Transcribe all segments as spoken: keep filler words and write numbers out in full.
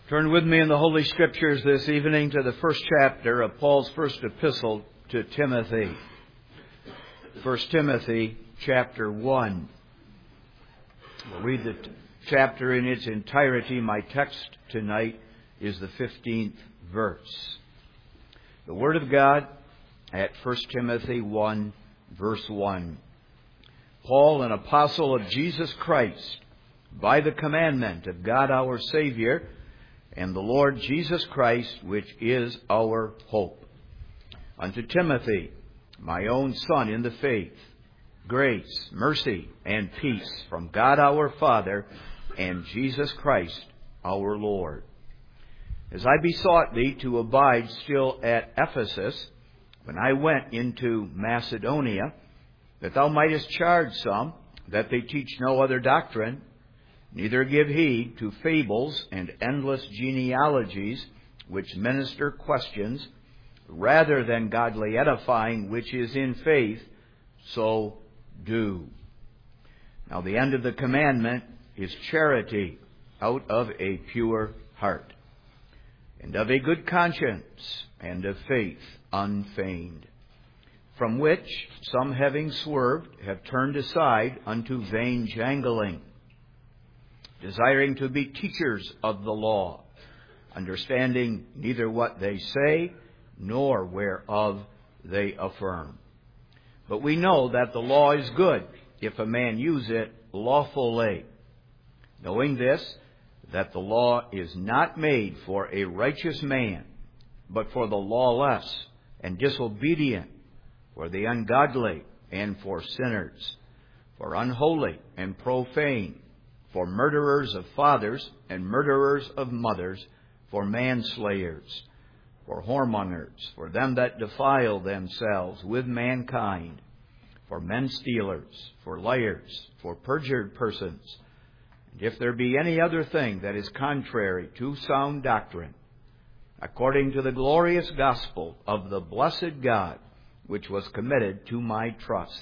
Turn with me in the Holy Scriptures this evening to the first chapter of Paul's first epistle to Timothy. First Timothy chapter one. We'll read the t- chapter in its entirety. My text tonight is the fifteenth verse. The Word of God at First Timothy one, verse one. Paul, an apostle of Jesus Christ, by the commandment of God our Savior, and the Lord Jesus Christ, which is our hope. Unto Timothy, my own son in the faith, grace, mercy, and peace from God our Father and Jesus Christ our Lord. As I besought thee to abide still at Ephesus, when I went into Macedonia, that thou mightest charge some that they teach no other doctrine, neither give heed to fables and endless genealogies, which minister questions, rather than godly edifying, which is in faith, so do. Now the end of the commandment is charity out of a pure heart, and of a good conscience, and of faith unfeigned, from which some, having swerved, have turned aside unto vain jangling, desiring to be teachers of the law, understanding neither what they say, nor whereof they affirm. But we know that the law is good, if a man use it lawfully, knowing this, that the law is not made for a righteous man, but for the lawless and disobedient, for the ungodly and for sinners, for unholy and profane, for murderers of fathers and murderers of mothers, for manslayers, for whoremongers, for them that defile themselves with mankind, for men stealers, for liars, for perjured persons. And if there be any other thing that is contrary to sound doctrine, according to the glorious gospel of the blessed God, which was committed to my trust.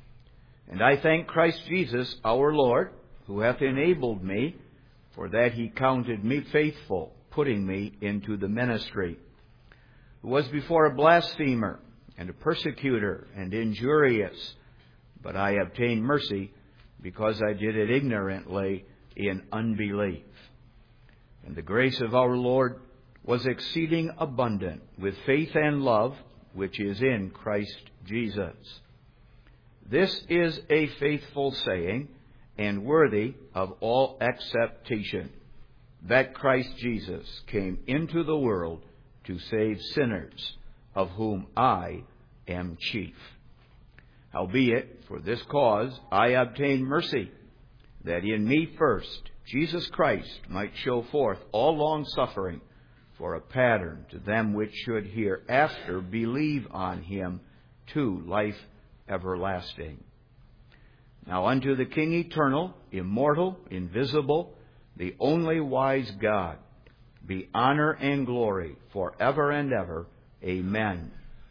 And I thank Christ Jesus our Lord, who hath enabled me, for that he counted me faithful, putting me into the ministry, who was before a blasphemer, and a persecutor, and injurious, but I obtained mercy, because I did it ignorantly in unbelief. And the grace of our Lord was exceeding abundant with faith and love, which is in Christ Jesus. This is a faithful saying, and worthy of all acceptation, that Christ Jesus came into the world to save sinners, of whom I am chief. Howbeit, for this cause I obtained mercy, that in me first Jesus Christ might show forth all longsuffering, for a pattern to them which should hereafter believe on him to life everlasting. Now unto the King eternal, immortal, invisible, the only wise God, be honor and glory forever and ever. Amen.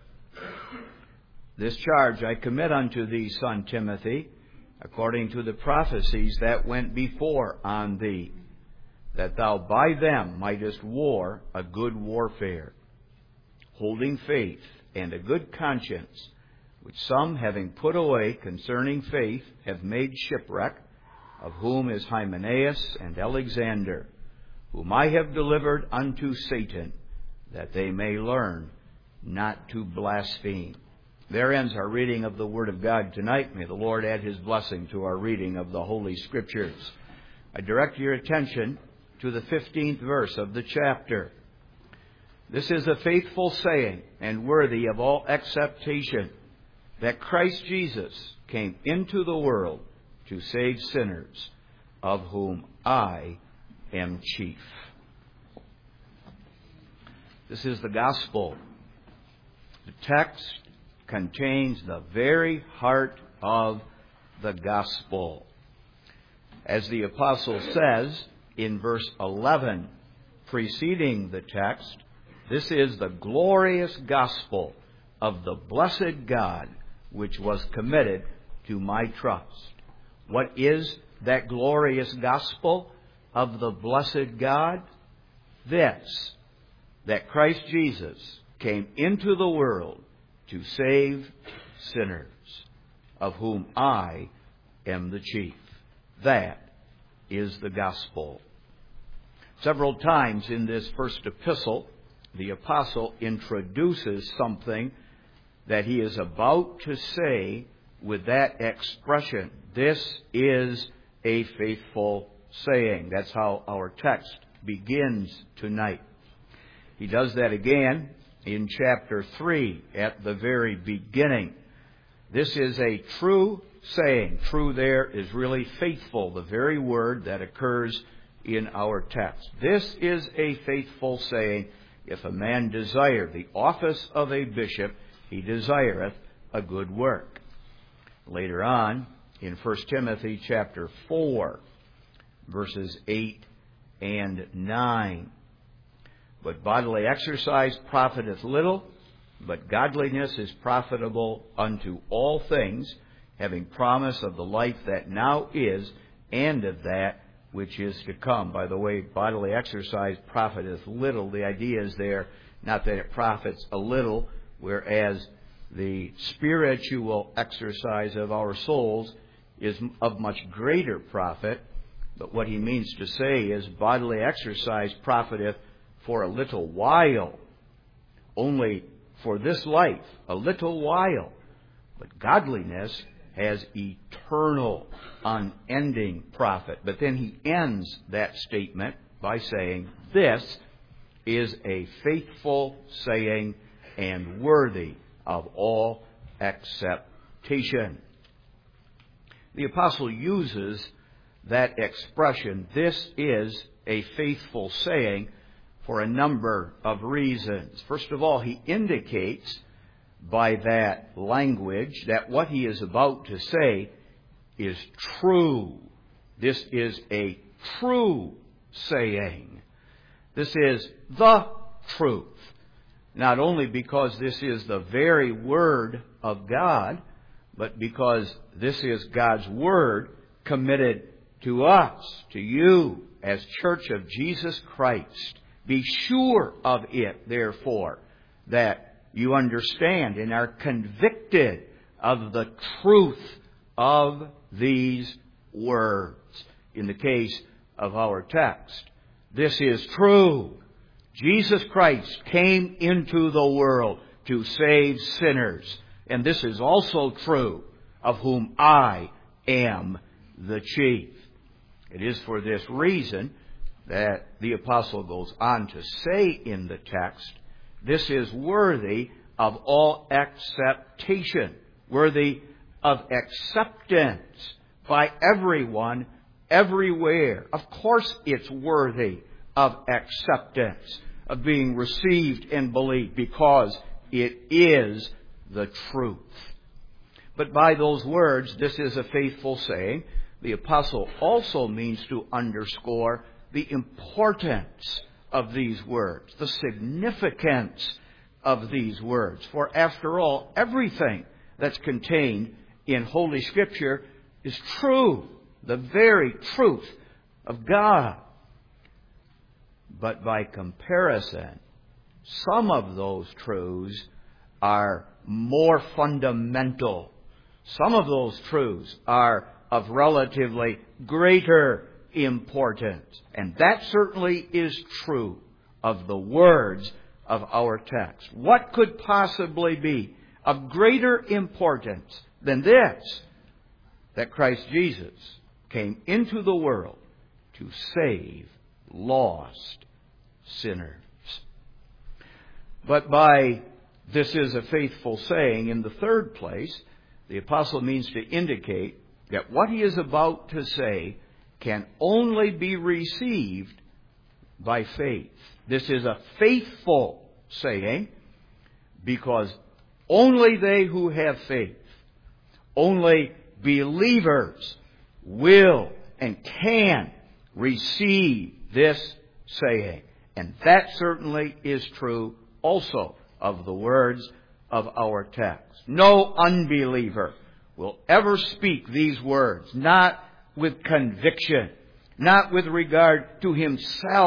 This charge I commit unto thee, son Timothy, according to the prophecies that went before on thee, that thou by them mightest war a good warfare, holding faith and a good conscience, which some, having put away concerning faith, have made shipwreck, of whom is Hymenaeus and Alexander, whom I have delivered unto Satan, that they may learn not to blaspheme. There ends our reading of the Word of God tonight. May the Lord add His blessing to our reading of the Holy Scriptures. I direct your attention to the fifteenth verse of the chapter. This is a faithful saying and worthy of all acceptation, that Christ Jesus came into the world to save sinners, of whom I am chief. This is the gospel. The text contains the very heart of the gospel. As the apostle says in verse eleven, preceding the text, this is the glorious gospel of the blessed God, which was committed to my trust. What is that glorious gospel of the blessed God? this, that Christ Jesus came into the world to save sinners, of whom I am the chief. That is the gospel. Several times in this first epistle, the apostle introduces something that he is about to say with that expression. This is a faithful saying. That's how our text begins tonight. He does that again in chapter three at the very beginning. This is a true saying. True there is really faithful, the very word that occurs in our text. This is a faithful saying. If a man desire the office of a bishop, he desireth a good work. Later on, in First Timothy chapter four, verses eight and nine. But bodily exercise profiteth little, but godliness is profitable unto all things, having promise of the life that now is, and of that which is to come. By the way, bodily exercise profiteth little. The idea is there, not that it profits a little, whereas the spiritual exercise of our souls is of much greater profit. But what he means to say is bodily exercise profiteth for a little while, only for this life, a little while. But godliness has eternal, unending profit. But then he ends that statement by saying, this is a faithful saying and worthy of all acceptation. The apostle uses that expression, this is a faithful saying, for a number of reasons. First of all, he indicates by that language that what he is about to say is true. This is a true saying. This is the truth. Not only because this is the very Word of God, but because this is God's Word committed to us, to you, as Church of Jesus Christ. Be sure of it, therefore, that you understand and are convicted of the truth of these words. In the case of our text, this is true. Jesus Christ came into the world to save sinners. And this is also true, of whom I am the chief. It is for this reason that the apostle goes on to say in the text, this is worthy of all acceptation, worthy of acceptance by everyone, everywhere. Of course it's worthy of acceptance, of being received and believed, because it is the truth. But by those words, this is a faithful saying, the apostle also means to underscore the importance of these words, the significance of these words. For after all, everything that's contained in Holy Scripture is true, the very truth of God. But by comparison, some of those truths are more fundamental. Some of those truths are of relatively greater importance. And that certainly is true of the words of our text. What could possibly be of greater importance than this? That Christ Jesus came into the world to save lost sinners. But by this is a faithful saying, in the third place, the apostle means to indicate that what he is about to say can only be received by faith. This is a faithful saying because only they who have faith, only believers will and can receive this saying. And that certainly is true also of the words of our text. No unbeliever will ever speak these words, not with conviction, not with regard to himself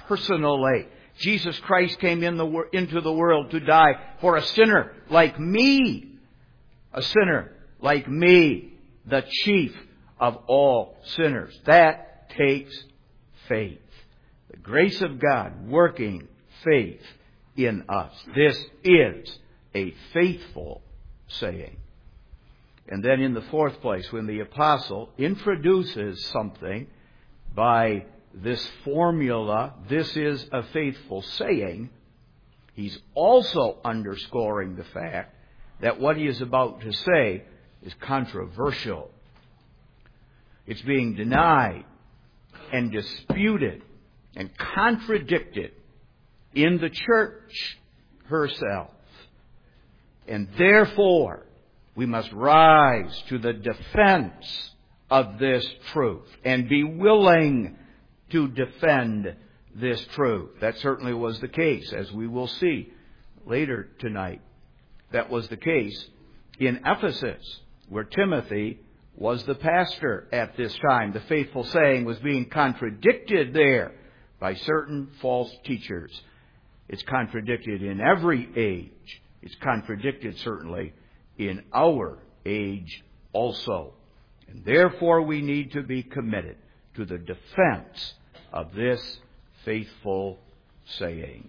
personally. Jesus Christ came in the, into the world to die for a sinner like me. A sinner like me, the chief of all sinners. That takes faith. The grace of God working faith in us. This is a faithful saying. And then in the fourth place, when the apostle introduces something by this formula, this is a faithful saying, he's also underscoring the fact that what he is about to say is controversial. It's being denied and disputed and contradicted in the church herself. And therefore, we must rise to the defense of this truth and be willing to defend this truth. That certainly was the case, as we will see later tonight. That was the case in Ephesus, where Timothy was the pastor at this time. The faithful saying was being contradicted there by certain false teachers. It's contradicted in every age. It's contradicted certainly in our age also. And therefore we need to be committed to the defense of this faithful saying.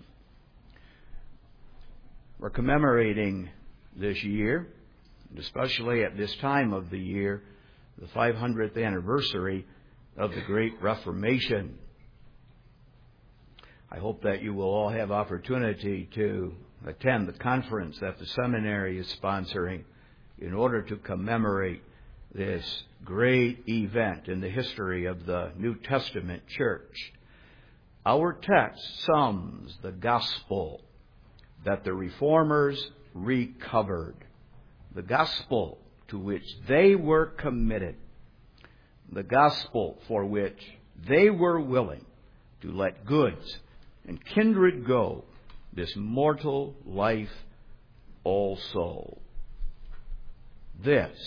We're commemorating this year, and especially at this time of the year, the five hundredth anniversary of the Great Reformation. I hope that you will all have opportunity to attend the conference that the seminary is sponsoring in order to commemorate this great event in the history of the New Testament church. Our text sums the gospel that the Reformers recovered, the gospel to which they were committed, the gospel for which they were willing to let goods and kindred go, this mortal life also. This,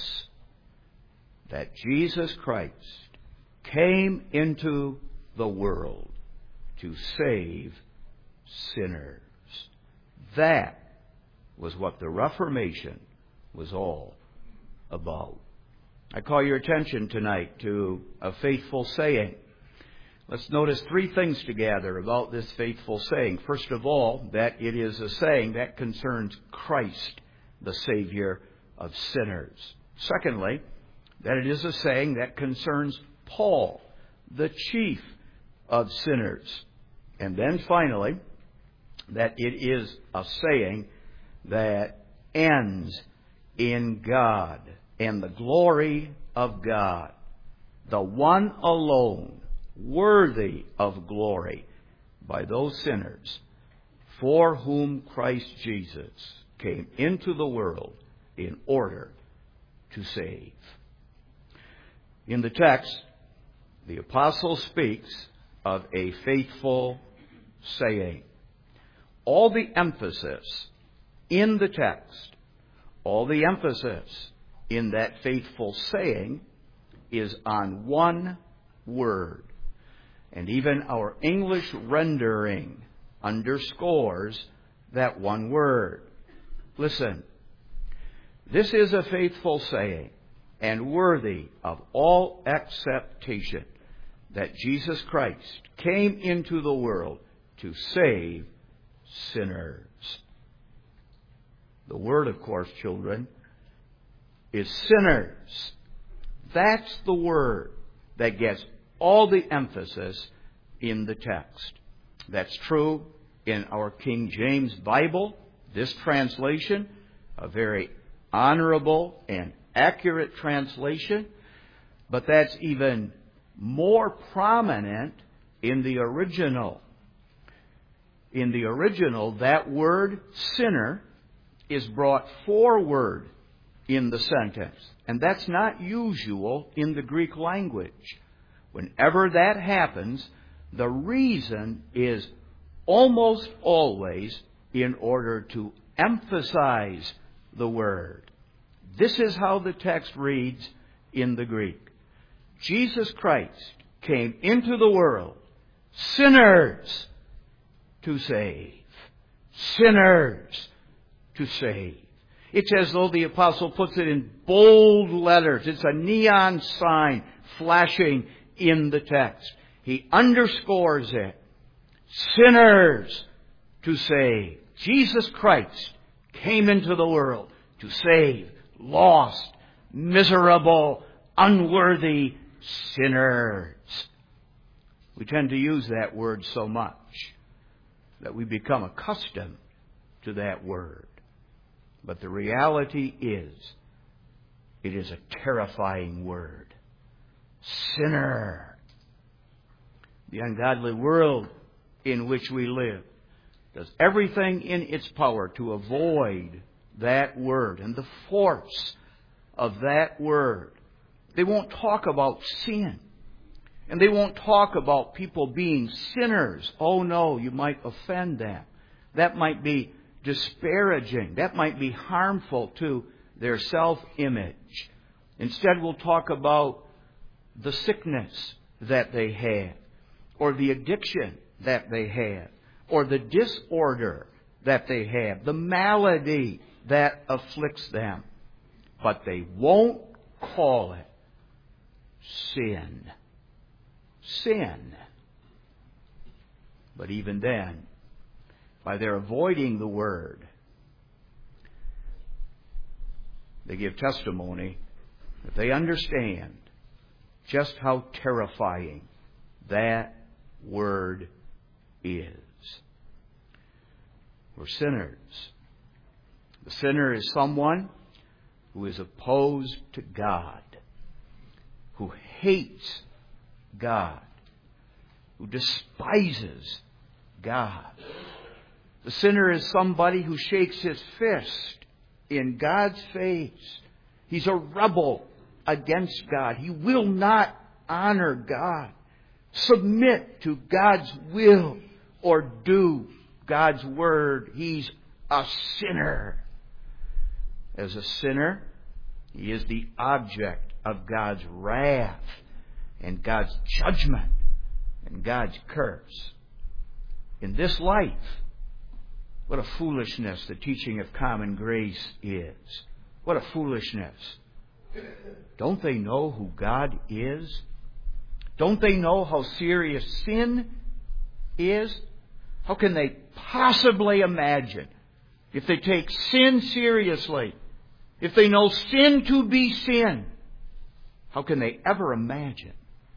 that Jesus Christ came into the world to save sinners. That was what the Reformation was all about. I call your attention tonight to a faithful saying. Let's notice three things together about this faithful saying. First of all, that it is a saying that concerns Christ, the Savior of sinners. Secondly, that it is a saying that concerns Paul, the chief of sinners. And then finally, that it is a saying that ends in God and the glory of God, the one alone worthy of glory by those sinners for whom Christ Jesus came into the world in order to save. In the text, the apostle speaks of a faithful saying. All the emphasis in the text, all the emphasis in that faithful saying is on one word. And even our English rendering underscores that one word. Listen, this is a faithful saying and worthy of all acceptation that Jesus Christ came into the world to save sinners. The word, of course, children, is sinners. That's the word that gets all the emphasis in the text. That's true in our King James Bible, this translation, a very honorable and accurate translation, but that's even more prominent in the original. In the original, that word sinner is brought forward in the sentence. And that's not usual in the Greek language. Whenever that happens, the reason is almost always in order to emphasize the word. This is how the text reads in the Greek. Jesus Christ came into the world, sinners to save. Sinners to save. It's as though the apostle puts it in bold letters. It's a neon sign flashing in the text. He underscores it. Sinners to save. Jesus Christ came into the world to save lost, miserable, unworthy sinners. We tend to use that word so much that we become accustomed to that word. But the reality is, it is a terrifying word. Sinner. The ungodly world in which we live does everything in its power to avoid that word and the force of that word. They won't talk about sin. And they won't talk about people being sinners. Oh no, you might offend them. That might be disparaging. That might be harmful to their self-image. Instead, we'll talk about the sickness that they have, or the addiction that they have, or the disorder that they have, the malady that afflicts them. But they won't call it sin. Sin. But even then, by their avoiding the word, they give testimony that they understand just how terrifying that word is. We're sinners. The sinner is someone who is opposed to God, who hates God, who despises God. The sinner is somebody who shakes his fist in God's face. He's a rebel against God. He will not honor God, submit to God's will, or do God's word. He's a sinner. As a sinner, he is the object of God's wrath and God's judgment and God's curse. In this life, what a foolishness the teaching of common grace is. What a foolishness. Don't they know who God is? Don't they know how serious sin is? How can they possibly imagine, if they take sin seriously, if they know sin to be sin, how can they ever imagine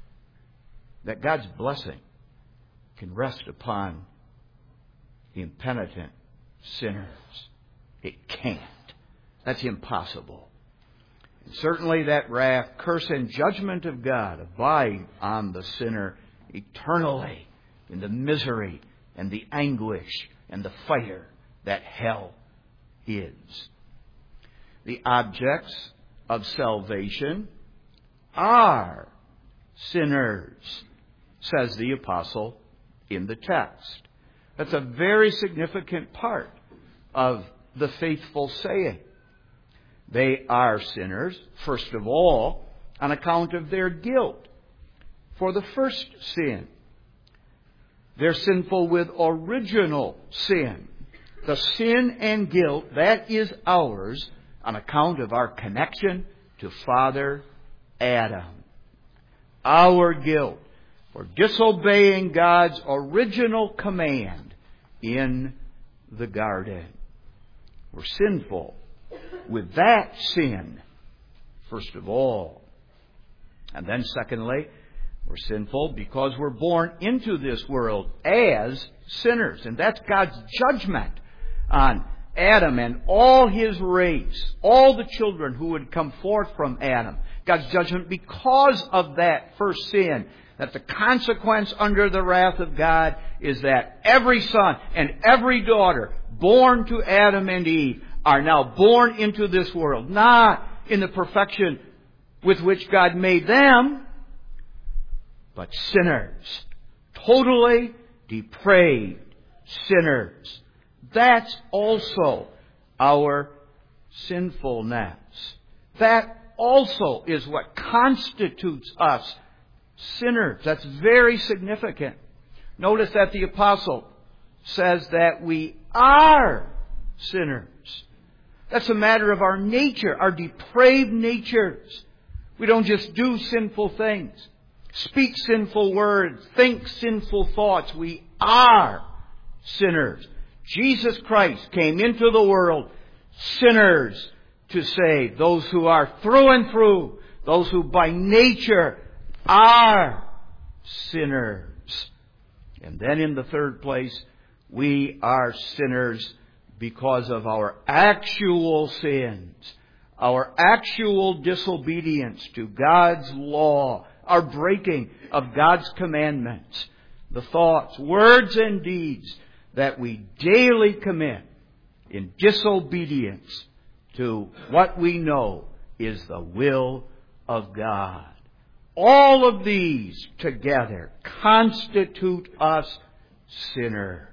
that God's blessing can rest upon the impenitent sinners? It can't. That's impossible. And certainly that wrath, curse, and judgment of God abide on the sinner eternally in the misery and the anguish and the fire that hell is. The objects of salvation are sinners, says the apostle in the text. That's a very significant part of the faithful saying. They are sinners, first of all, on account of their guilt for the first sin. They're sinful with original sin. The sin and guilt, that is ours on account of our connection to Father Adam. Our guilt for disobeying God's original command in the garden. We're sinful with that sin, first of all. And then secondly, we're sinful because we're born into this world as sinners. And that's God's judgment on Adam and all his race, all the children who would come forth from Adam. God's judgment because of that first sin, that the consequence under the wrath of God is that every son and every daughter born to Adam and Eve are now born into this world, not in the perfection with which God made them, but sinners, totally depraved sinners. That's also our sinfulness. That also is what constitutes us sinners. That's very significant. Notice that the apostle says that we are sinners. That's a matter of our nature, our depraved natures. We don't just do sinful things, speak sinful words, think sinful thoughts. We are sinners. Jesus Christ came into the world, sinners to save, those who are through and through, those who by nature are sinners. And then in the third place, we are sinners because of our actual sins, our actual disobedience to God's law, our breaking of God's commandments, the thoughts, words, and deeds that we daily commit in disobedience to what we know is the will of God. All of these together constitute us sinners.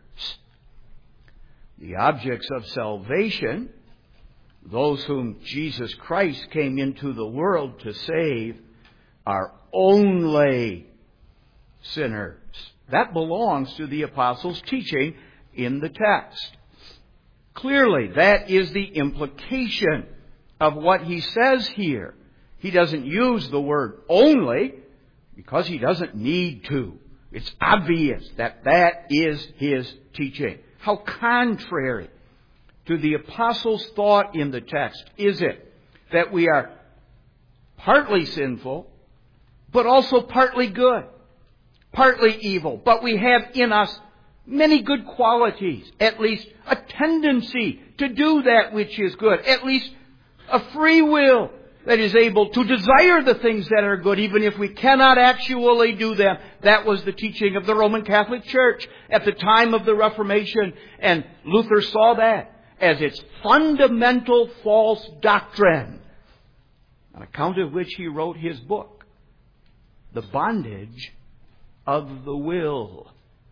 The objects of salvation, those whom Jesus Christ came into the world to save, are only sinners. That belongs to the apostles' teaching in the text. Clearly, that is the implication of what he says here. He doesn't use the word only because he doesn't need to. It's obvious that that is his teaching. How contrary to the apostles' thought in the text is it that we are partly sinful, but also partly good, partly evil, but we have in us many good qualities, at least a tendency to do that which is good, at least a free will that is able to desire the things that are good, even if we cannot actually do them. That was the teaching of the Roman Catholic Church at the time of the Reformation, and Luther saw that as its fundamental false doctrine, on account of which he wrote his book, The Bondage of the Will.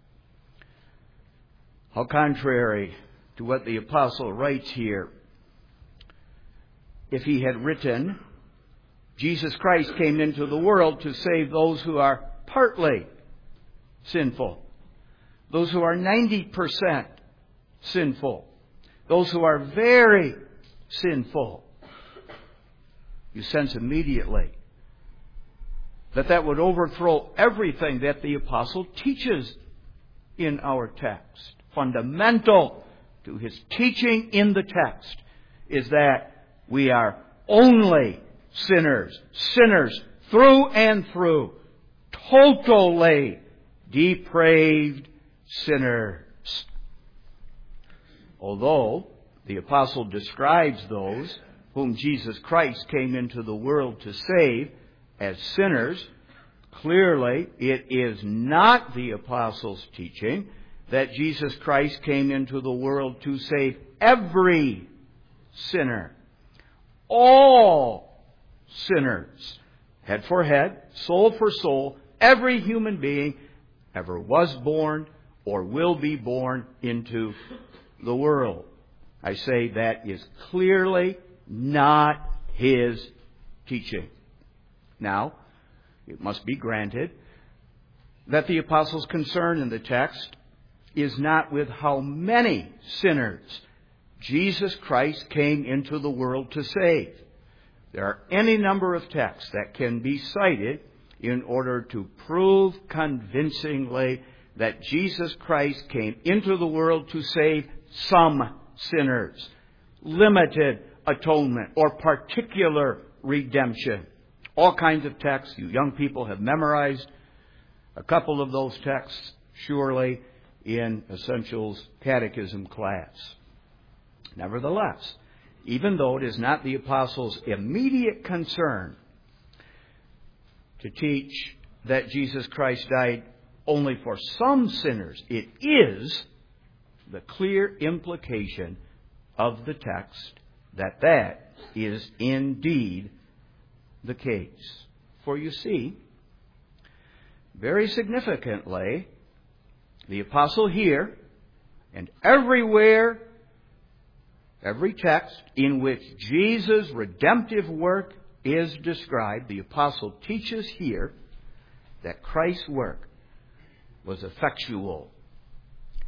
How contrary to what the apostle writes here. If he had written, Jesus Christ came into the world to save those who are partly sinful, those who are ninety percent sinful, those who are very sinful, you sense immediately that that would overthrow everything that the apostle teaches in our text. Fundamental to his teaching in the text is that we are only sinners, sinners through and through, totally depraved sinners. Although the apostle describes those whom Jesus Christ came into the world to save as sinners, clearly it is not the apostle's teaching that Jesus Christ came into the world to save every sinner. All sinners, head for head, soul for soul, every human being ever was born or will be born into the world. I say that is clearly not his teaching. Now, it must be granted that the apostle's concern in the text is not with how many sinners Jesus Christ came into the world to save. There are any number of texts that can be cited in order to prove convincingly that Jesus Christ came into the world to save some sinners, limited atonement, or particular redemption. All kinds of texts. You young people have memorized a couple of those texts, surely, in Essentials Catechism class. Nevertheless, even though it is not the apostle's immediate concern to teach that Jesus Christ died only for some sinners, it is the clear implication of the text that that is indeed the case. For you see, very significantly, the apostle here and everywhere, every text in which Jesus' redemptive work is described, the apostle teaches here that Christ's work was effectual.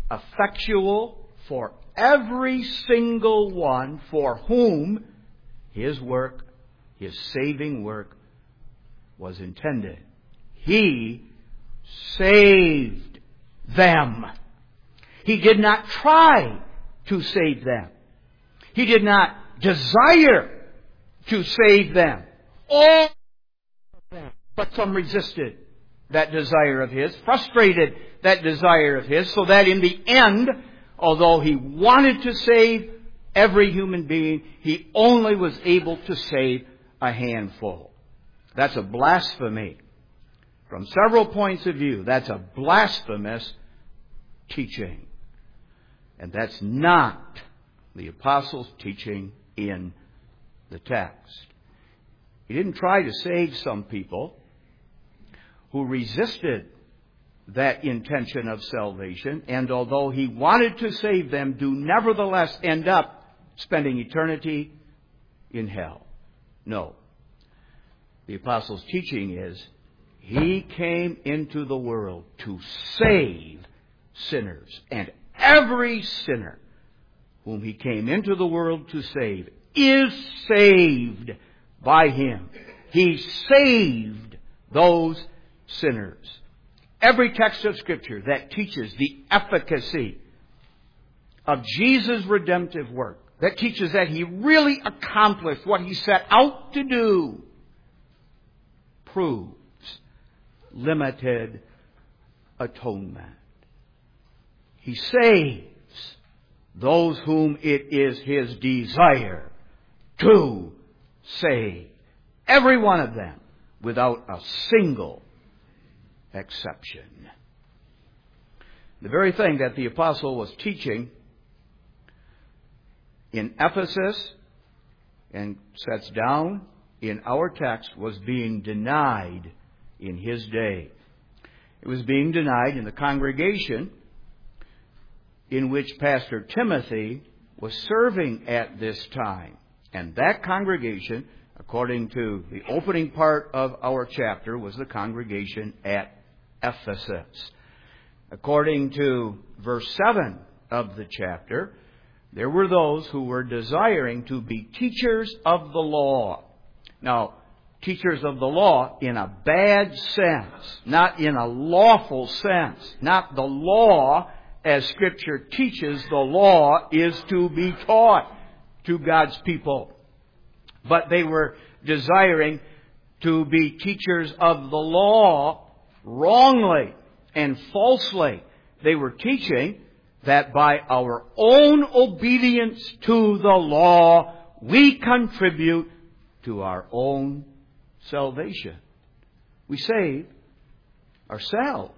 effectual for every single one for whom His work, His saving work, was intended. He saved them. He did not try to save them. He did not desire to save them. All of them. But some resisted that desire of His, frustrated that desire of His, so that in the end, although He wanted to save every human being, He only was able to save a handful. That's a blasphemy. From several points of view, that's a blasphemous teaching. And that's not the Apostle's teaching in the text. He didn't try to save some people who resisted that intention of salvation, and although He wanted to save them, do nevertheless end up spending eternity in hell. No. The Apostle's teaching is, He came into the world to save sinners. And every sinner whom He came into the world to save is saved by Him. He saved those sinners. Every text of Scripture that teaches the efficacy of Jesus' redemptive work, that teaches that He really accomplished what He set out to do, proves limited atonement. He saves those whom it is His desire to save. Every one of them, without a single exception. The very thing that the Apostle was teaching in Ephesus and sets down in our text was being denied in his day. It was being denied in the congregation in which Pastor Timothy was serving at this time. And that congregation, according to the opening part of our chapter, was the congregation at Ephesus. According to verse seven of the chapter, there were those who were desiring to be teachers of the law. Now, teachers of the law in a bad sense, not in a lawful sense. Not the law as Scripture teaches the law is to be taught to God's people. But they were desiring to be teachers of the law wrongly and falsely. They were teaching that by our own obedience to the law, we contribute to our own salvation. We save ourselves,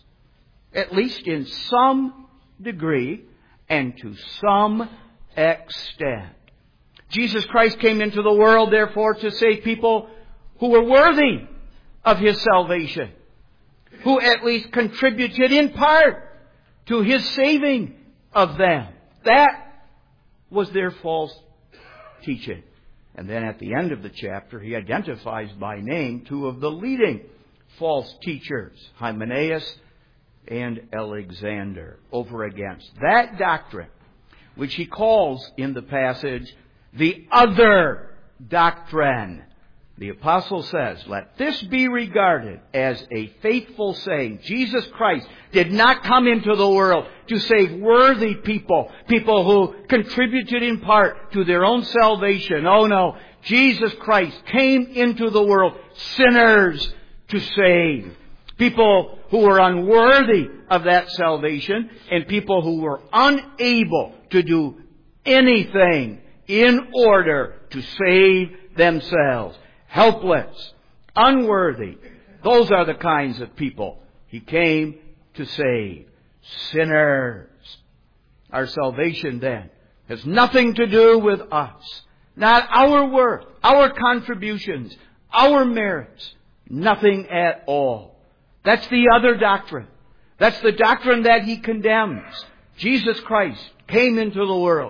at least in some degree and to some extent. Jesus Christ came into the world, therefore, to save people who were worthy of His salvation, who at least contributed in part to His saving of them. That was their false teaching. And then at the end of the chapter, he identifies by name two of the leading false teachers, Hymenaeus and Alexander, over against that doctrine, which he calls in the passage the other doctrine. The Apostle says, let this be regarded as a faithful saying. Jesus Christ did not come into the world to save worthy people, people who contributed in part to their own salvation. Oh no, Jesus Christ came into the world sinners to save. People who were unworthy of that salvation and people who were unable to do anything in order to save themselves. Helpless, unworthy. Those are the kinds of people He came to save. Sinners. Our salvation then has nothing to do with us. Not our worth, our contributions, our merits. Nothing at all. That's the other doctrine. That's the doctrine that He condemns. Jesus Christ came into the world,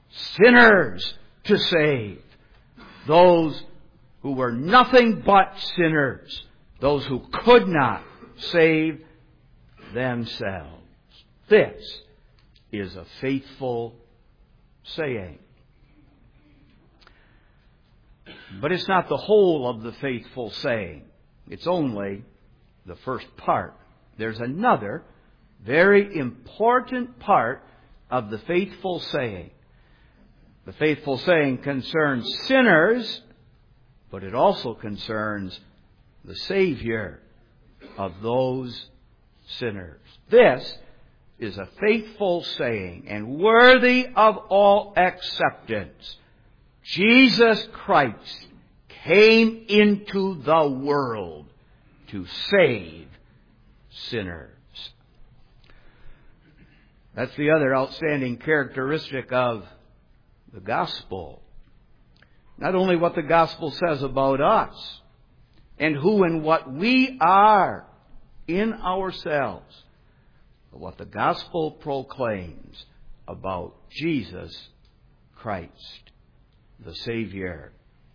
sinners to save. Those who were nothing but sinners. Those who could not save themselves. This is a faithful saying. But it's not the whole of the faithful saying. It's only the first part. There's another very important part of the faithful saying. The faithful saying concerns sinners, but it also concerns the Savior of those sinners. This is a faithful saying and worthy of all acceptance. Jesus Christ came into the world to save sinners. That's the other outstanding characteristic of the gospel. Not only what the gospel says about us and who and what we are in ourselves, but what the gospel proclaims about Jesus Christ, the Savior.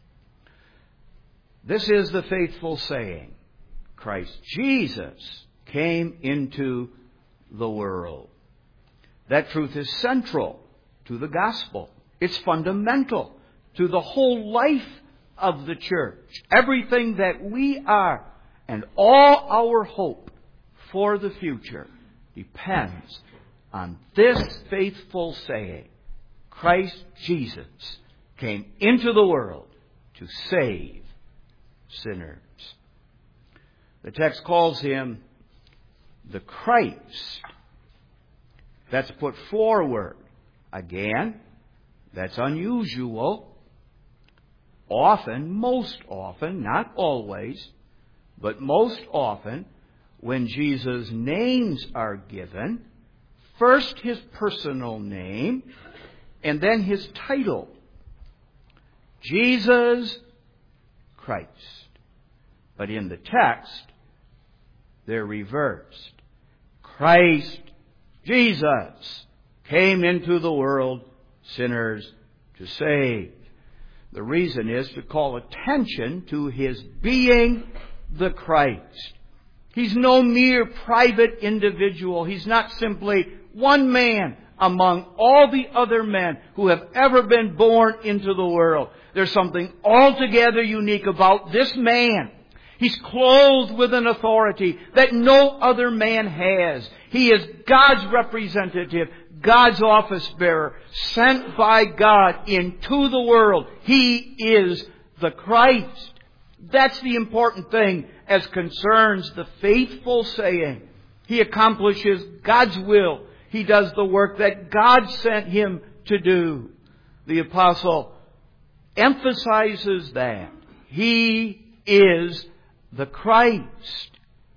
This is the faithful saying. Christ Jesus came into the world. That truth is central to the gospel. It's fundamental to the whole life of the church. Everything that we are and all our hope for the future depends on this faithful saying. Christ Jesus came into the world to save sinners. The text calls Him the Christ. That's put forward. Again, that's unusual. Often, most often, not always, but most often, when Jesus' names are given, first His personal name, and then His title. Jesus Christ. But in the text, they're reversed. Christ Jesus came into the world sinners to save. The reason is to call attention to His being the Christ. He's no mere private individual. He's not simply one man among all the other men who have ever been born into the world. There's something altogether unique about this man. He's clothed with an authority that no other man has. He is God's representative, God's office bearer, sent by God into the world. He is the Christ. That's the important thing as concerns the faithful saying. He accomplishes God's will. He does the work that God sent Him to do. The apostle emphasizes that. He is the Christ.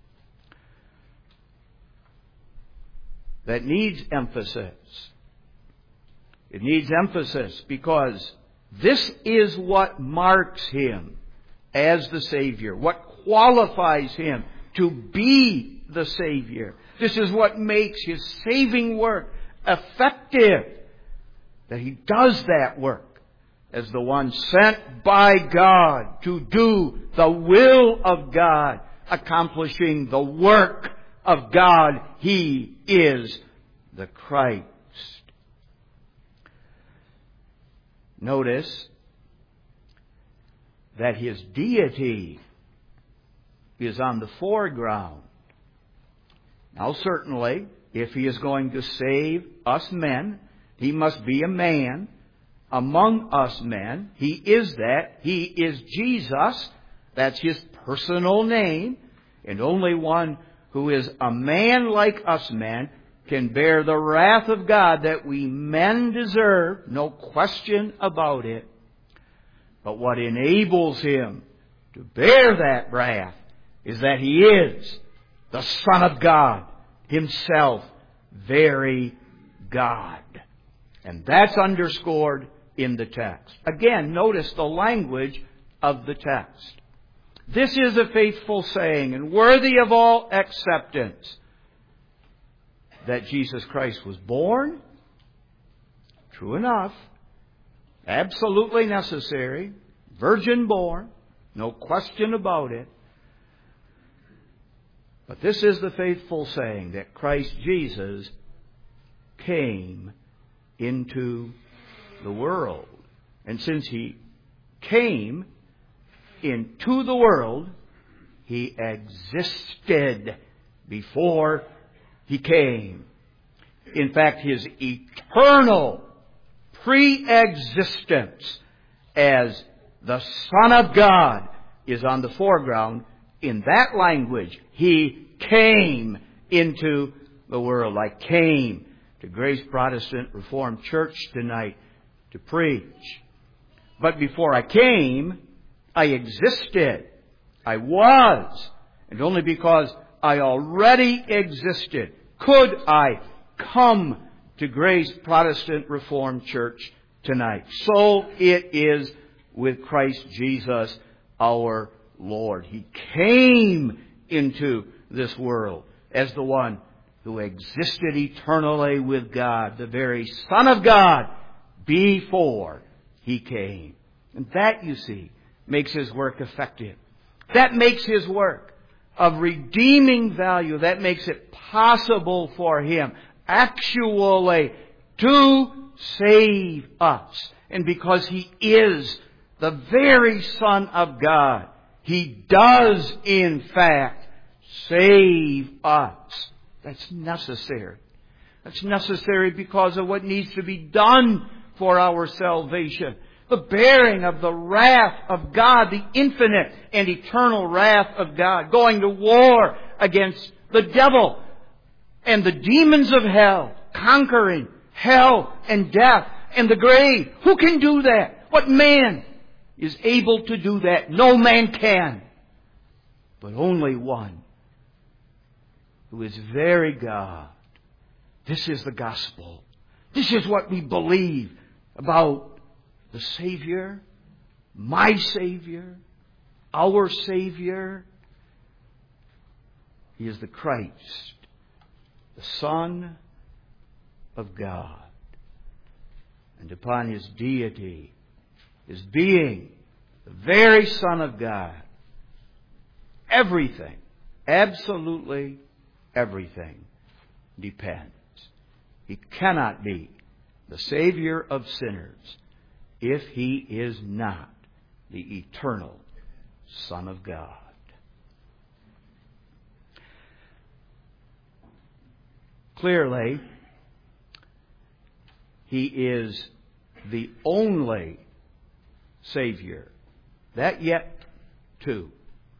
That needs emphasis. It needs emphasis because this is what marks Him as the Savior, what qualifies Him to be the Savior. This is what makes His saving work effective, that He does that work as the one sent by God to do the will of God, accomplishing the work of God. He is the Christ. Notice that His deity is on the foreground. Now certainly, if He is going to save us men, He must be a man among us men. He is that. He is Jesus. That's His personal name. And only one who is a man like us men can bear the wrath of God that we men deserve. No question about it. But what enables Him to bear that wrath is that He is the Son of God, Himself, very God. And that's underscored in the text. Again, notice the language of the text. This is a faithful saying and worthy of all acceptance, that Jesus Christ was born. True enough. Absolutely necessary. Virgin born. No question about it. But this is the faithful saying, that Christ Jesus came into the world. And since He came into the world, He existed before He came. In fact, His eternal pre-existence as the Son of God is on the foreground. In that language, He came into the world. I came to Grace Protestant Reformed Church tonight to preach. But before I came, I existed. I was. And only because I already existed could I come to Grace Protestant Reformed Church tonight. So it is with Christ Jesus our Lord. He came into this world as the one who existed eternally with God, the very Son of God, before He came. And that, you see, makes His work effective. That makes His work of redeeming value. That makes it possible for Him actually to save us. And because He is the very Son of God, He does in fact save us. That's necessary. That's necessary because of what needs to be done for our salvation. The bearing of the wrath of God, the infinite and eternal wrath of God, going to war against the devil and the demons of hell, conquering hell and death and the grave. Who can do that? What man is able to do that? No man can. But only one who is very God. This is the gospel. This is what we believe about the Savior, my Savior, our Savior. He is the Christ, the Son of God. And upon His deity, His being, the very Son of God, everything, absolutely everything depends. He cannot be the Savior of sinners if He is not the eternal Son of God. Clearly, He is the only Savior. That yet, too.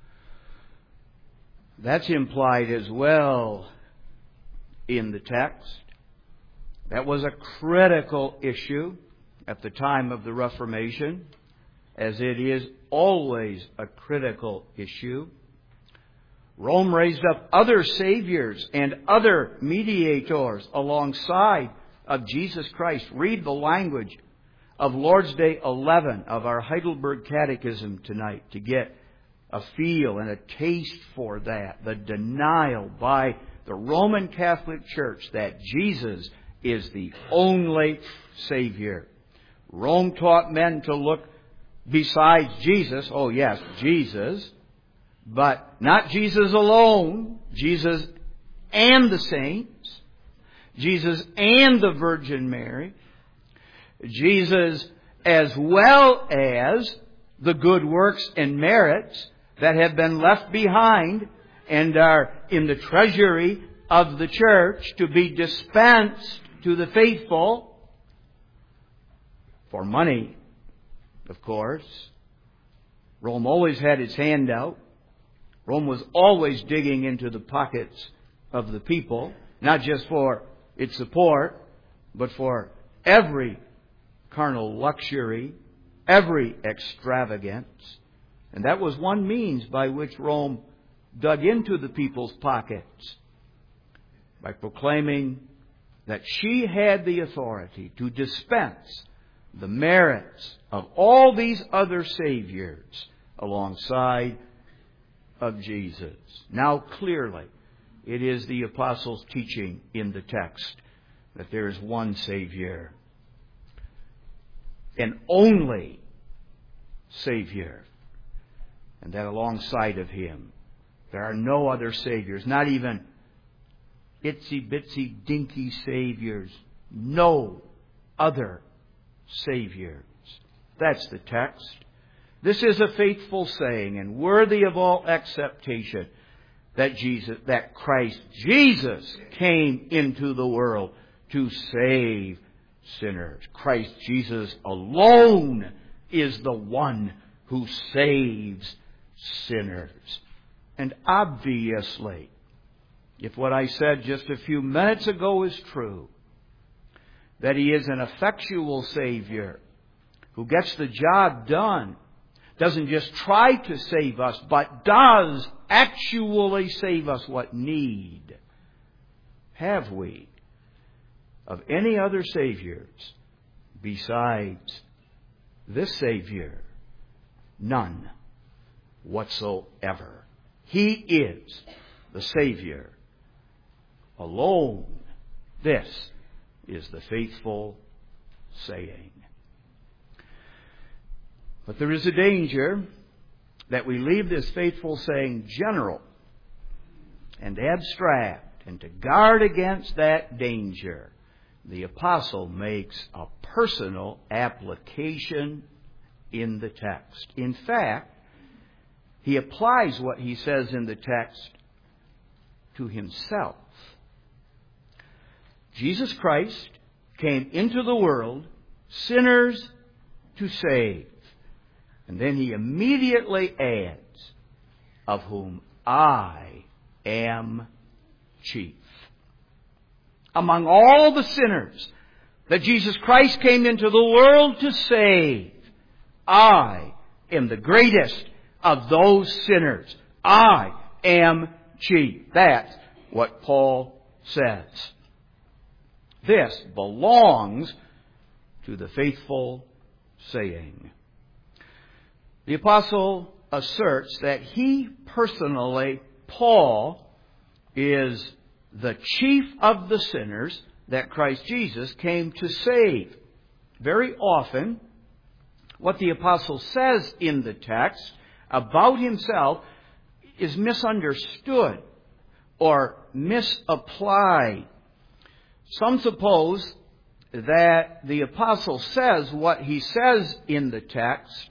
That's implied as well in the text. That was a critical issue at the time of the Reformation, as it is always a critical issue. Rome raised up other saviors and other mediators alongside of Jesus Christ. Read the language of Lord's Day eleven of our Heidelberg Catechism tonight to get a feel and a taste for that. The denial by the Roman Catholic Church that Jesus is the only Savior. Rome taught men to look besides Jesus. Oh yes, Jesus. But not Jesus alone. Jesus and the saints. Jesus and the Virgin Mary. Jesus as well as the good works and merits that have been left behind and are in the treasury of the church to be dispensed to the faithful for money, of course. Rome always had its hand out. Rome was always digging into the pockets of the people, not just for its support, but for every carnal luxury, every extravagance. And that was one means by which Rome dug into the people's pockets, by proclaiming that she had the authority to dispense the merits of all these other saviors alongside of Jesus. Now clearly, it is the apostles' teaching in the text that there is one Savior, an only Savior, and that alongside of Him there are no other Saviors, not even itsy-bitsy dinky Saviors no other saviors. That's the text. This is a faithful saying and worthy of all acceptation that Jesus, that Christ Jesus came into the world to save sinners. Christ Jesus alone is the one who saves sinners. And obviously, if what I said just a few minutes ago is true, that He is an effectual Savior who gets the job done, doesn't just try to save us, but does actually save us, what need have we of any other Saviors besides this Savior? None whatsoever. He is the Savior alone. This is the faithful saying. But there is a danger that we leave this faithful saying general and abstract. And to guard against that danger, the apostle makes a personal application in the text. In fact, he applies what he says in the text to himself. Jesus Christ came into the world sinners to save. And then he immediately adds, of whom I am chief. Among all the sinners that Jesus Christ came into the world to save, I am the greatest of those sinners. I am chief. That's what Paul says. This belongs to the faithful saying. The apostle asserts that he personally, Paul, is the chief of the sinners that Christ Jesus came to save. Very often, what the apostle says in the text about himself is misunderstood or misapplied. Some suppose that the apostle says what he says in the text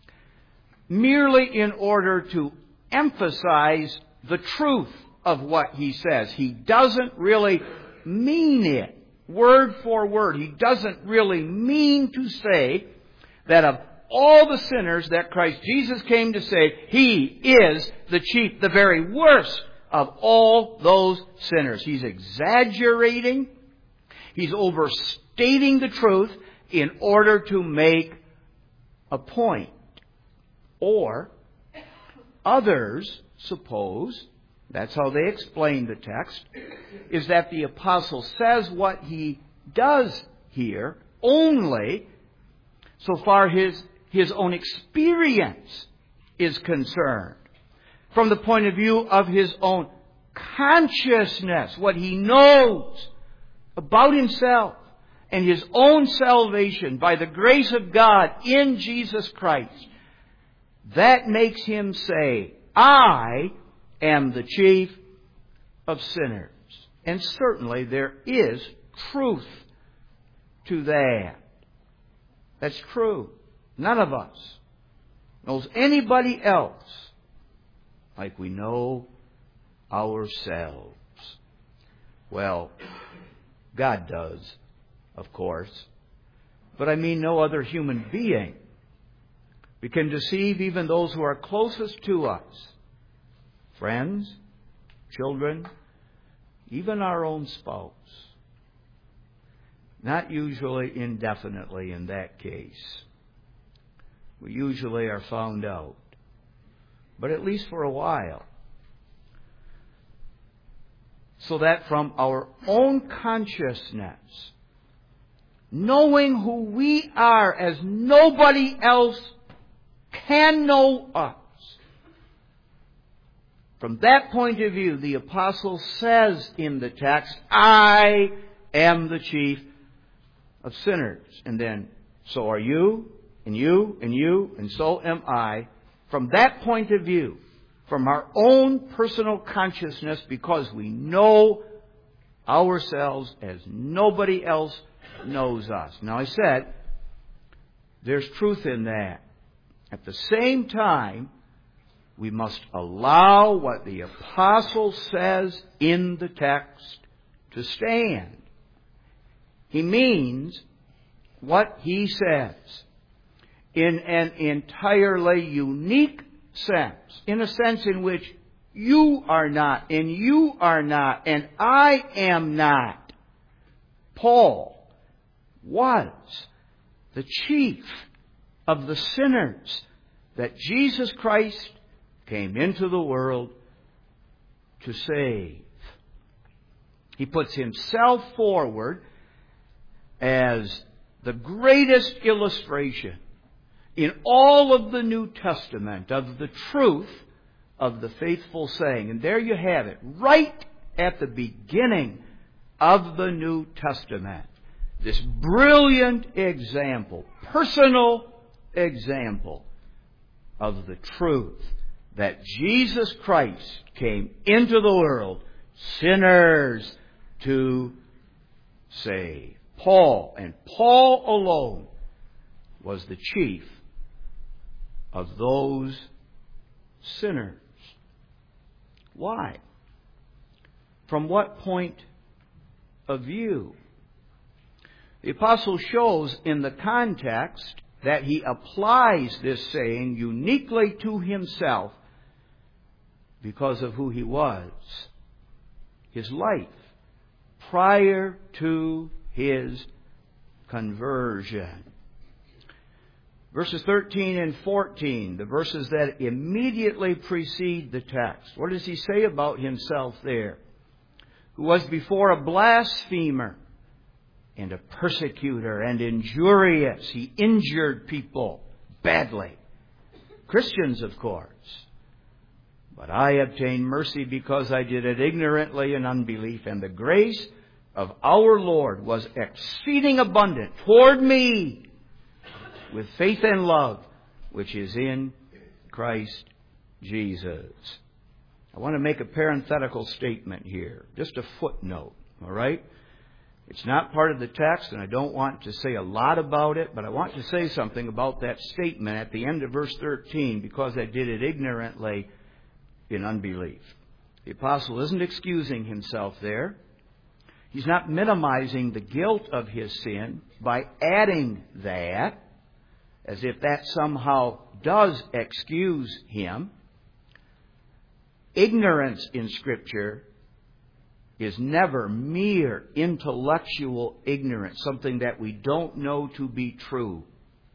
merely in order to emphasize the truth of what he says. He doesn't really mean it word for word. He doesn't really mean to say that of all the sinners that Christ Jesus came to save, he is the chief, the very worst of all those sinners. He's exaggerating. He's overstating the truth in order to make a point. Or others suppose, that's how they explain the text, is that the apostle says what he does here only so far his, his own experience is concerned. From the point of view of his own consciousness, what he knows about himself and his own salvation by the grace of God in Jesus Christ. That makes him say, I am the chief of sinners. And certainly there is truth to that. That's true. None of us knows anybody else like we know ourselves. Well, God does, of course. But I mean no other human being. We can deceive even those who are closest to us. Friends, children, even our own spouse. Not usually indefinitely in that case. We usually are found out. But at least for a while. So that from our own consciousness, knowing who we are as nobody else can know us, from that point of view, the apostle says in the text, I am the chief of sinners. And then, so are you, and you, and you, and so am I. From that point of view, from our own personal consciousness, because we know ourselves as nobody else knows us. Now I said, there's truth in that. At the same time, we must allow what the apostle says in the text to stand. He means what he says in an entirely unique sense, in a sense in which you are not, and you are not, and I am not. Paul was the chief of the sinners that Jesus Christ came into the world to save. He puts himself forward as the greatest illustration in all of the New Testament of the truth of the faithful saying. And there you have it, right at the beginning of the New Testament. This brilliant example, personal example of the truth that Jesus Christ came into the world, sinners to save. Paul, and Paul alone, was the chief of those sinners. Why? From what point of view? The apostle shows in the context that he applies this saying uniquely to himself because of who he was. His life prior to his conversion. Verses thirteen and fourteen, the verses that immediately precede the text. What does he say about himself there? Who was before a blasphemer and a persecutor and injurious. He injured people badly. Christians, of course. But I obtained mercy because I did it ignorantly in unbelief, and the grace of our Lord was exceeding abundant toward me with faith and love, which is in Christ Jesus. I want to make a parenthetical statement here, just a footnote, all right? It's not part of the text, and I don't want to say a lot about it, but I want to say something about that statement at the end of verse thirteen, because I did it ignorantly in unbelief. The apostle isn't excusing himself there. He's not minimizing the guilt of his sin by adding that, as if that somehow does excuse him. Ignorance in Scripture is never mere intellectual ignorance, something that we don't know to be true.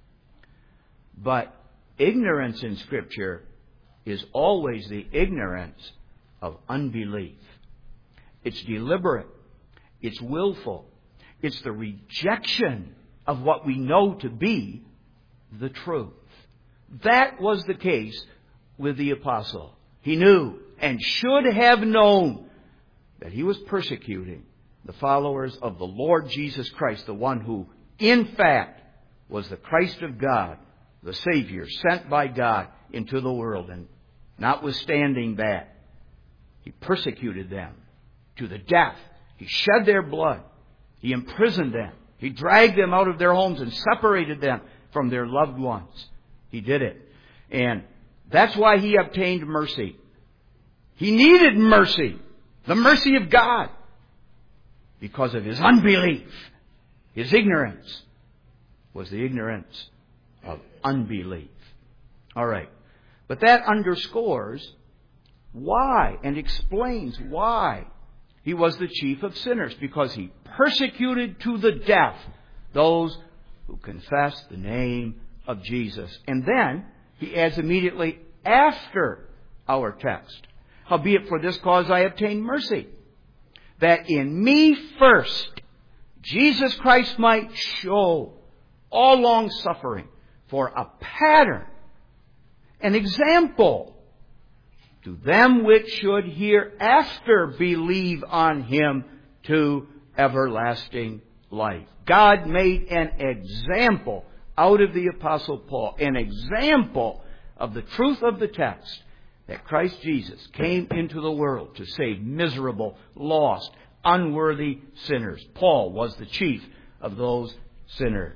But ignorance in Scripture is always the ignorance of unbelief. It's deliberate. It's willful. It's the rejection of what we know to be the truth. That was the case with the apostle. He knew and should have known that he was persecuting the followers of the Lord Jesus Christ, the one who, in fact, was the Christ of God, the Savior sent by God into the world. And notwithstanding that, he persecuted them to the death. He shed their blood. He imprisoned them. He dragged them out of their homes and separated them from their loved ones. He did it. And that's why he obtained mercy. He needed mercy. The mercy of God. Because of his unbelief. His ignorance was the ignorance of unbelief. All right. But that underscores why and explains why he was the chief of sinners. Because he persecuted to the death those who confess the name of Jesus. And then he adds immediately after our text, howbeit for this cause I obtained mercy, that in me first Jesus Christ might show all long suffering for a pattern, an example to them which should hereafter believe on him to everlasting life. God made an example out of the Apostle Paul, an example of the truth of the text, that Christ Jesus came into the world to save miserable, lost, unworthy sinners. Paul was the chief of those sinners.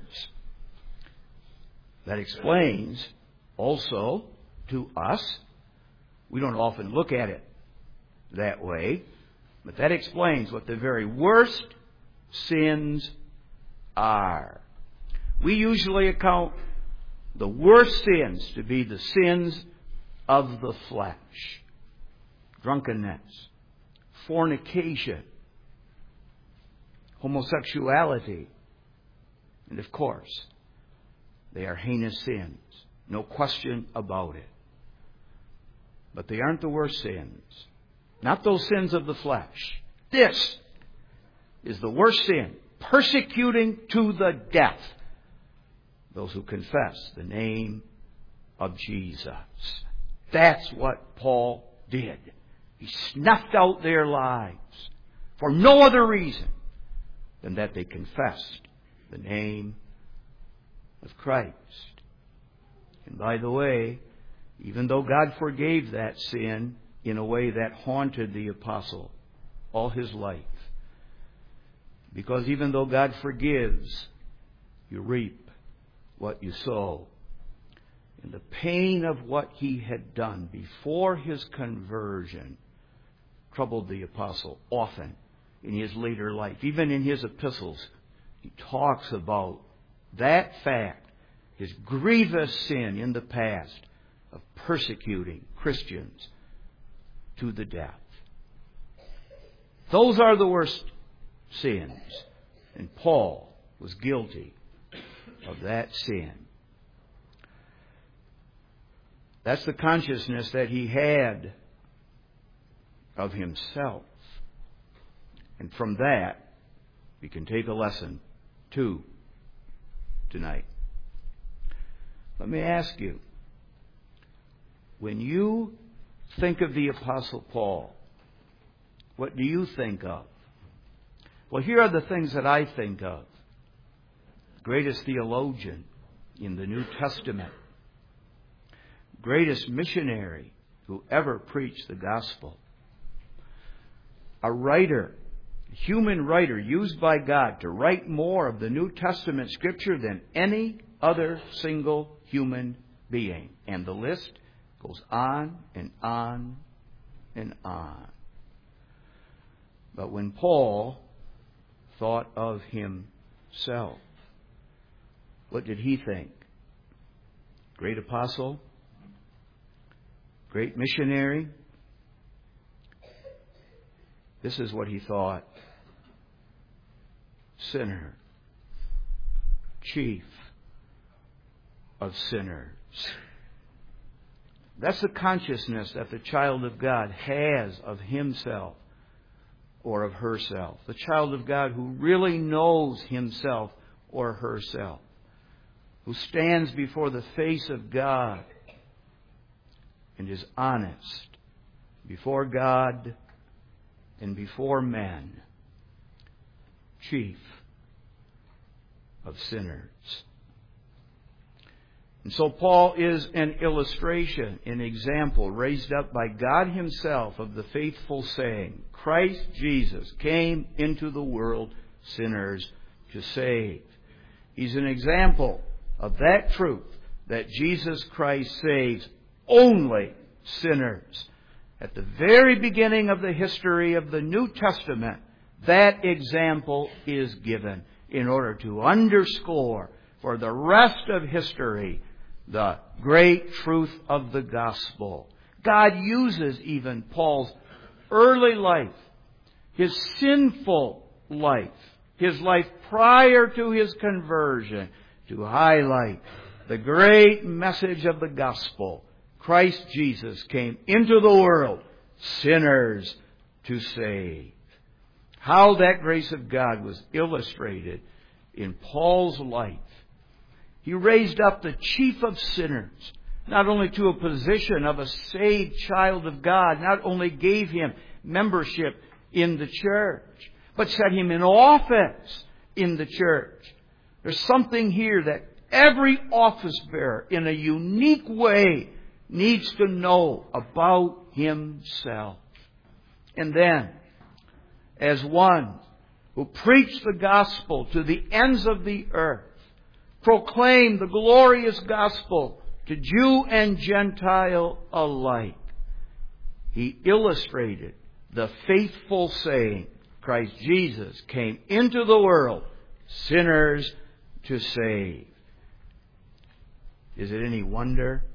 That explains also to us, we don't often look at it that way, but that explains what the very worst sins are. We usually account the worst sins to be the sins of the flesh. Drunkenness, fornication, homosexuality, and of course, they are heinous sins. No question about it. But they aren't the worst sins. Not those sins of the flesh. This is the worst sin, persecuting to the death those who confess the name of Jesus. That's what Paul did. He snuffed out their lives for no other reason than that they confessed the name of Christ. And by the way, even though God forgave that sin in a way that haunted the apostle all his life, because even though God forgives, you reap what you sow. And the pain of what he had done before his conversion troubled the apostle often in his later life. Even in his epistles, he talks about that fact, his grievous sin in the past of persecuting Christians to the death. Those are the worst sins. And Paul was guilty of that sin. That's the consciousness that he had of himself. And from that, we can take a lesson, too, tonight. Let me ask you, when you think of the Apostle Paul, what do you think of? Well, here are the things that I think of. Greatest theologian in the New Testament. Greatest missionary who ever preached the gospel. A writer, a human writer used by God to write more of the New Testament Scripture than any other single human being. And the list goes on and on and on. But when Paul thought of himself, what did he think? Great apostle? Great missionary? This is what he thought. Sinner. Chief of sinners. That's the consciousness that the child of God has of himself or of herself. The child of God who really knows himself or herself. Who stands before the face of God and is honest before God and before men. Chief of sinners. And so Paul is an illustration, an example raised up by God himself of the faithful saying, Christ Jesus came into the world sinners to save. He's an example of that truth that Jesus Christ saves only sinners. At the very beginning of the history of the New Testament, that example is given in order to underscore for the rest of history the great truth of the gospel. God uses even Paul's early life, his sinful life, his life prior to his conversion, to highlight the great message of the gospel. Christ Jesus came into the world, sinners to save. How that grace of God was illustrated in Paul's life. He raised up the chief of sinners, not only to a position of a saved child of God, not only gave him membership in the church, but set him in office in the church. There's something here that every office bearer in a unique way needs to know about himself. And then, as one who preached the gospel to the ends of the earth, proclaimed the glorious gospel to Jew and Gentile alike. He illustrated the faithful saying, Christ Jesus came into the world, sinners to save. Is it any wonder?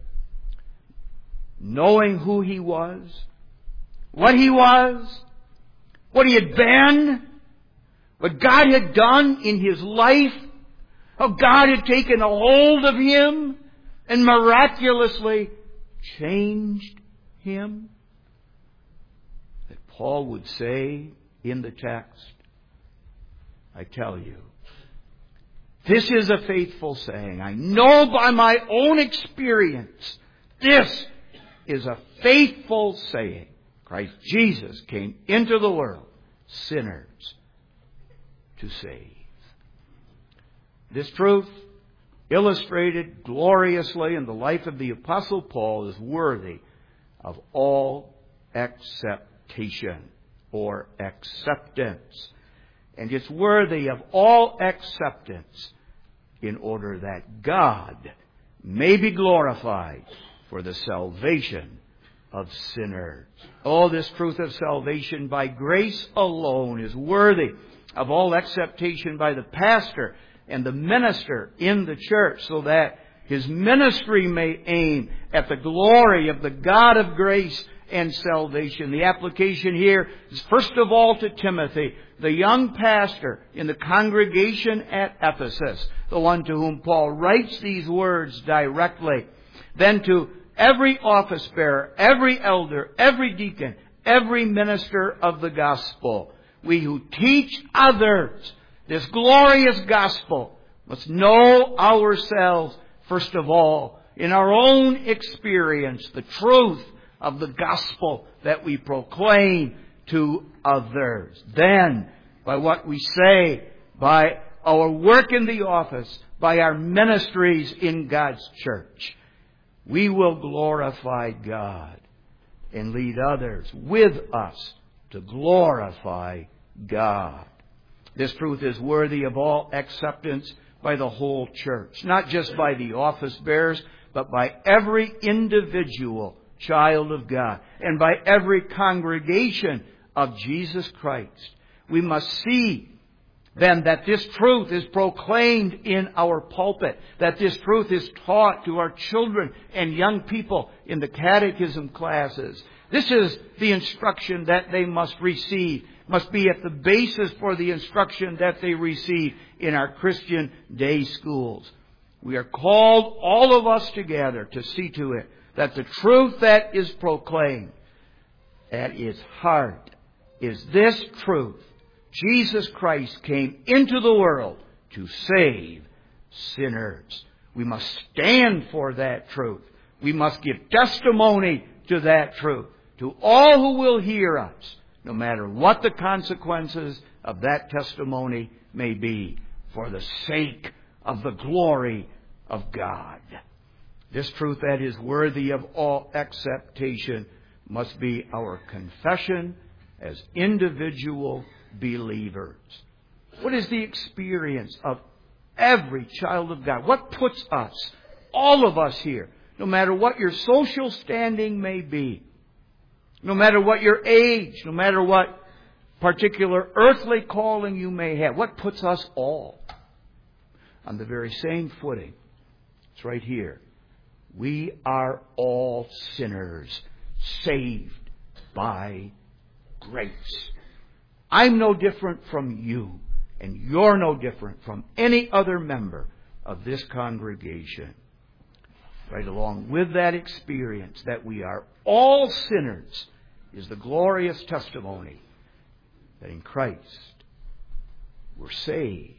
Knowing who He was, what He was, what He had been, what God had done in His life, how God had taken a hold of Him and miraculously changed Him, that Paul would say in the text, I tell you, this is a faithful saying. I know by my own experience, this is a faithful saying. Christ Jesus came into the world, sinners to save. This truth, illustrated gloriously in the life of the Apostle Paul, is worthy of all acceptation or acceptance. And it's worthy of all acceptance in order that God may be glorified for the salvation of sinners. Oh, this truth of salvation by grace alone is worthy of all acceptation by the pastor and the minister in the church, so that his ministry may aim at the glory of the God of grace and salvation. The application here is first of all to Timothy, the young pastor in the congregation at Ephesus, the one to whom Paul writes these words directly. Then to every office bearer, every elder, every deacon, every minister of the gospel. We who teach others this glorious gospel must know ourselves, first of all, in our own experience, the truth of the gospel that we proclaim to others. Then, by what we say, by our work in the office, by our ministries in God's church, we will glorify God and lead others with us to glorify God. This truth is worthy of all acceptance by the whole church, not just by the office bearers, but by every individual child of God and by every congregation of Jesus Christ. We must see then that this truth is proclaimed in our pulpit, that this truth is taught to our children and young people in the catechism classes. This is the instruction that they must receive, must be at the basis for the instruction that they receive in our Christian day schools. We are called, all of us together, to see to it that the truth that is proclaimed at its heart is this truth. Jesus Christ came into the world to save sinners. We must stand for that truth. We must give testimony to that truth to all who will hear us, no matter what the consequences of that testimony may be, for the sake of the glory of God. This truth that is worthy of all acceptation must be our confession as individual believers. What is the experience of every child of God? What puts us, all of us here, no matter what your social standing may be, no matter what your age, no matter what particular earthly calling you may have, what puts us all on the very same footing? It's right here. We are all sinners, saved by grace. I'm no different from you, and you're no different from any other member of this congregation. Right along with that experience that we are all sinners is the glorious testimony that in Christ we're saved.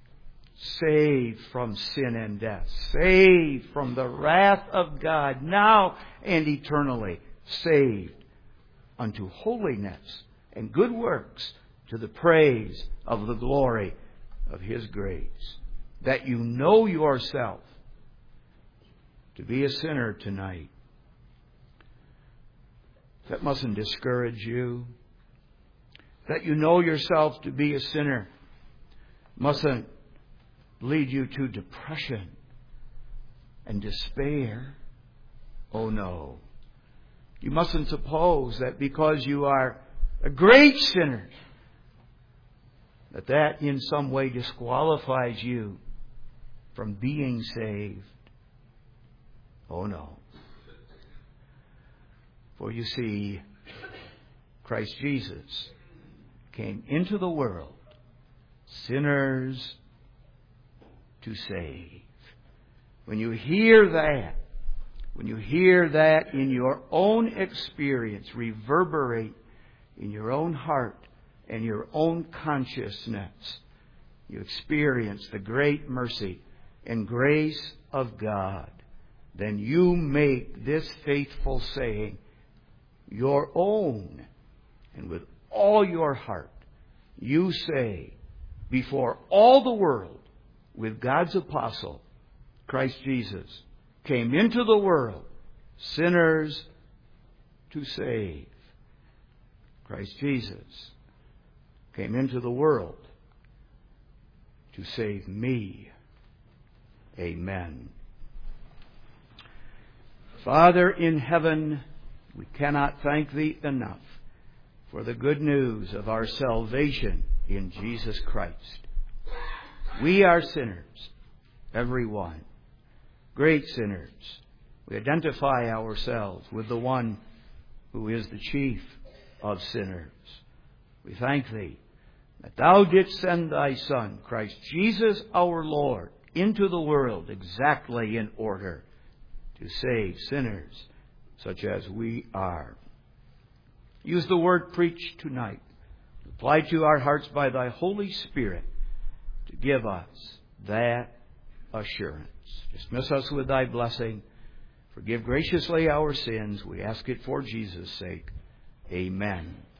Saved from sin and death. Saved from the wrath of God now and eternally. Saved unto holiness and good works, to the praise of the glory of His grace. That you know yourself to be a sinner tonight. That mustn't discourage you. that you know yourself to be a sinner mustn't lead you to depression and despair. Oh no. You mustn't suppose that because you are a great sinner, that that in some way disqualifies you from being saved. Oh no. For you see, Christ Jesus came into the world sinners to save. When you hear that, when you hear that in your own experience reverberate in your own heart and your own consciousness, you experience the great mercy and grace of God, then you make this faithful saying your own. And with all your heart, you say before all the world, with God's apostle, Christ Jesus, came into the world sinners to save. Christ Jesus came into the world to save me. Amen. Father in heaven, we cannot thank Thee enough for the good news of our salvation in Jesus Christ. We are sinners, every one, great sinners. We identify ourselves with the one who is the chief of sinners. We thank Thee that Thou didst send Thy Son, Christ Jesus our Lord, into the world exactly in order to save sinners such as we are. Use the word preached tonight, applied to our hearts by Thy Holy Spirit, to give us that assurance. Dismiss us with Thy blessing. Forgive graciously our sins. We ask it for Jesus' sake. Amen.